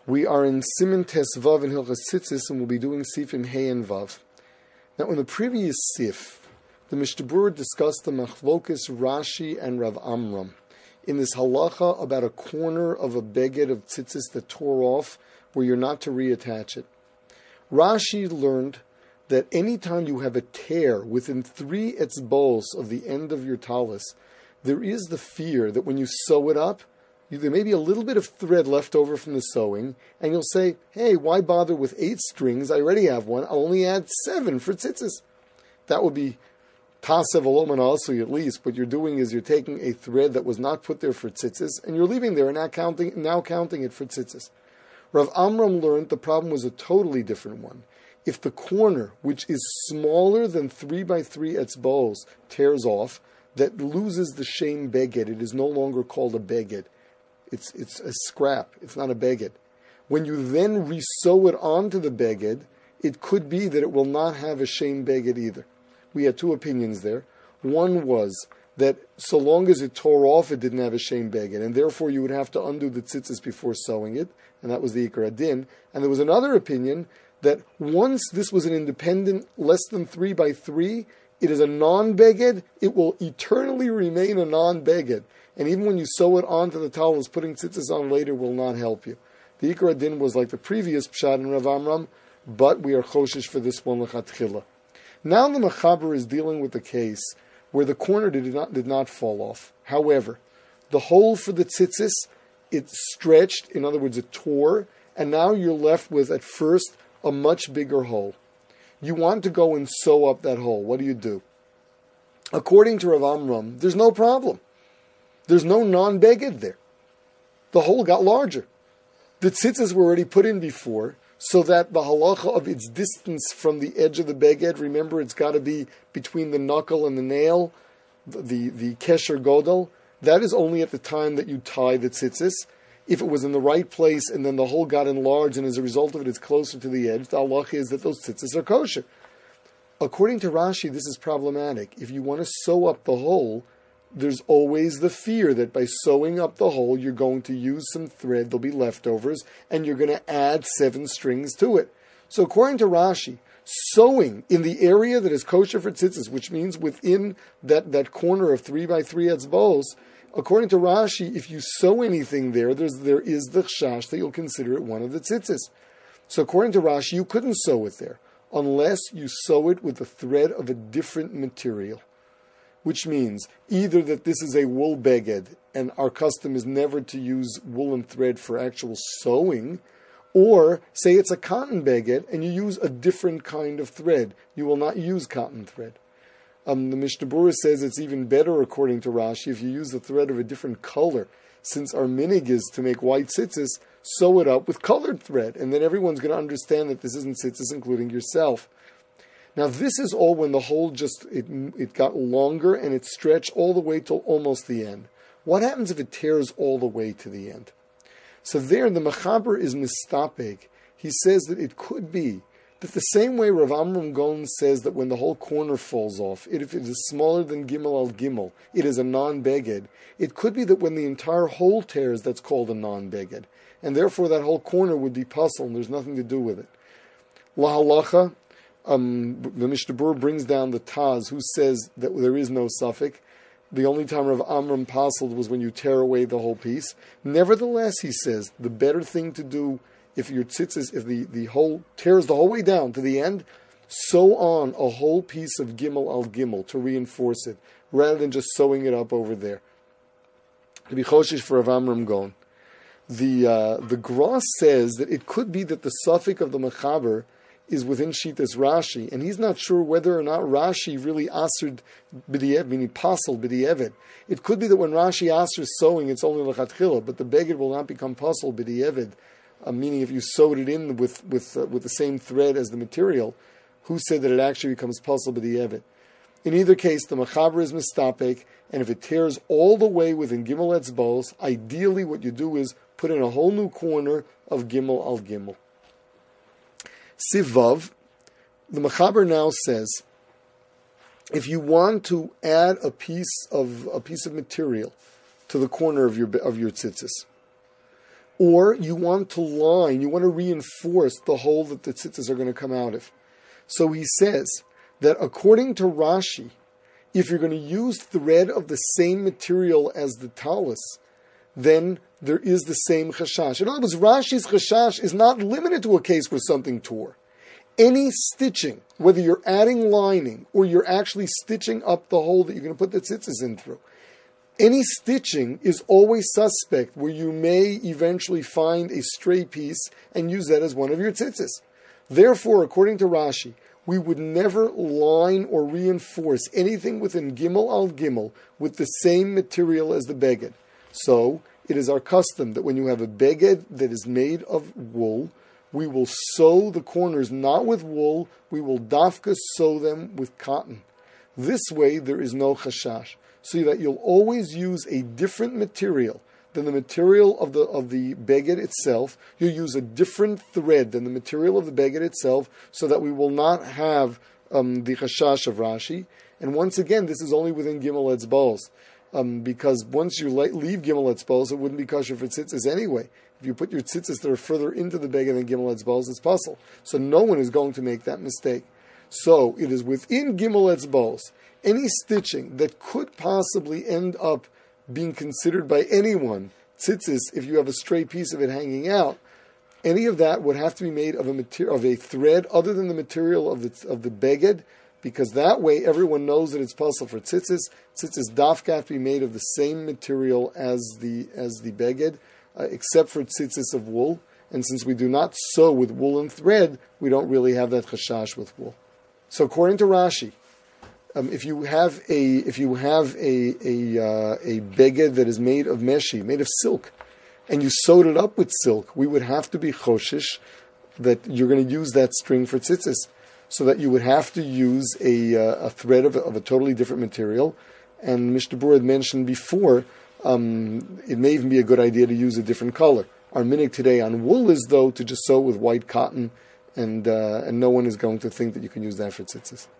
We are in Siman Tes Vav in Hilchas Tzitzis, and we'll be doing Sifim Hey and Vav. Now, in the previous Sif, the Mishnah Berurah discussed the Machlokas Rashi and Rav Amram in this halacha about a corner of a beged of tzitzis that tore off, where you're not to reattach it. Rashi learned that anytime you have a tear within 3 etzbos of the end of your talis, there is the fear that when you sew it up, there may be a little bit of thread left over from the sewing, and you'll say, hey, why bother with 8 strings? I already have one. I'll only add 7 for tzitzis. That would be tasev aloman also at least. What you're doing is you're taking a thread that was not put there for tzitzis, and you're leaving there and now counting it for tzitzis. Rav Amram learned the problem was a totally different one. If the corner, which is smaller than 3 by 3 etzbos, tears off, that loses the shem beged. It is no longer called a beged. It's a scrap. It's not a beged. When you then re-sew it onto the beged, it could be that it will not have a shem beged either. We had 2 opinions there. One was that so long as it tore off, it didn't have a shem beged, and therefore you would have to undo the tzitzis before sewing it, and that was the Ikar Adin. And there was another opinion that once this was an independent, less than 3 by 3, it is a non-beged, it will eternally remain a non-beged. And even when you sew it onto the towels, putting tzitzis on later will not help you. The Ikar Adin was like the previous Pshat in Rav Amram, but we are choshesh for this one l'chatchila. Now the Mechaber is dealing with the case where the corner did not fall off. However, the hole for the tzitzis, it stretched, in other words, it tore, and now you're left with, at first, a much bigger hole. You want to go and sew up that hole. What do? According to Rav Amram, there's no problem. There's no non-beged there. The hole got larger. The tzitzis were already put in before, so that the halacha of its distance from the edge of the beged, remember it's got to be between the knuckle and the nail, the kesher godel, that is only at the time that you tie the tzitzis. If it was in the right place and then the hole got enlarged and as a result of it it's closer to the edge, the halacha is that those tzitzis are kosher. According to Rashi, this is problematic. If you want to sew up the hole, there's always the fear that by sewing up the hole, you're going to use some thread, there'll be leftovers, and you're going to add 7 strings to it. So according to Rashi, sewing in the area that is kosher for tzitzis, which means within that corner of 3 by 3 etzbos, according to Rashi, if you sew anything there is the chash that you'll consider it one of the tzitzis. So according to Rashi, you couldn't sew it there unless you sew it with a thread of a different material. Which means either that this is a wool beged, and our custom is never to use woolen thread for actual sewing, or say it's a cotton beged, and you use a different kind of thread. You will not use cotton thread. The Mishnah Berurah says it's even better, according to Rashi, if you use a thread of a different color. Since our minig is to make white tzitzis, sew it up with colored thread, and then everyone's going to understand that this isn't tzitzis, including yourself. Now this is all when the hole it got longer and it stretched all the way till almost the end. What happens if it tears all the way to the end? So there the Mechaber is mistapeg. He says that it could be that the same way Rav Amram Gon says that when the whole corner falls off, if it is smaller than Gimel al Gimel, it is a non-beged. It could be that when the entire hole tears, that's called a non-beged. And therefore that whole corner would be puzzle and there's nothing to do with it. La halacha, the Mishnah Berurah brings down the Taz, who says that there is no suffix. The only time Rav Amram puzzled was when you tear away the whole piece. Nevertheless, he says, the better thing to do if your tzitzis, if the hole tears the whole way down to the end, sew on a whole piece of Gimel al Gimel to reinforce it, rather than just sewing it up over there. To be choshesh for Rav Amram Gon. The Gross says that it could be that the suffix of the Mechaber is within Shitas Rashi, and he's not sure whether or not Rashi really assered b'di'evet, meaning pasul b'di'evet. It could be that when Rashi assers sewing, it's only l'chatchila, but the beged will not become pasul b'di'evet, meaning if you sewed it in with the same thread as the material, who said that it actually becomes pasul b'di'evet? In either case, the Mechaber is mistapek, and if it tears all the way within Gimel etzbos, ideally what you do is put in a whole new corner of Gimel al Gimel. Sivav, the Mechaber now says, if you want to add a piece of material to the corner of your tzitzis, or you want to line, you want to reinforce the hole that the tzitzis are going to come out of. So he says that according to Rashi, if you're going to use thread of the same material as the talus, then there is the same chashash. In other words, Rashi's chashash is not limited to a case where something tore. Any stitching, whether you're adding lining or you're actually stitching up the hole that you're going to put the tzitzis in through, any stitching is always suspect where you may eventually find a stray piece and use that as one of your tzitzis. Therefore, according to Rashi, we would never line or reinforce anything within Gimel al Gimel with the same material as the beged. So, it is our custom that when you have a beged that is made of wool, we will sew the corners not with wool, we will dafka sew them with cotton. This way there is no chashash. So that you'll always use a different material than the material of the beged itself. You'll use a different thread than the material of the beged itself, so that we will not have the chashash of Rashi. And once again, this is only within Gimel Etzbos, because once you leave Gimel Etzbos, it wouldn't be kosher for tzitzis anyway. If you put your tzitzis that are further into the beged than Gimel Etzbos, it's puzzle. So no one is going to make that mistake. So it is within Gimel Etzbos. Any stitching that could possibly end up being considered by anyone tzitzis, if you have a stray piece of it hanging out, any of that would have to be made of a thread other than the material of the beged, because that way everyone knows that it's possible for tzitzis. Tzitzis dafka have to be made of the same material as the beged, except for tzitzis of wool. And since we do not sew with wool and thread, we don't really have that chashash with wool. So according to Rashi, if you have a beged that is made of meshi, made of silk, and you sewed it up with silk, we would have to be choshish that you're going to use that string for tzitzis, so that you would have to use a thread of a totally different material. And Mishnah Berurah had mentioned before, it may even be a good idea to use a different color. Our minhag today on wool is, though, to just sew with white cotton, and no one is going to think that you can use that for tzitzis.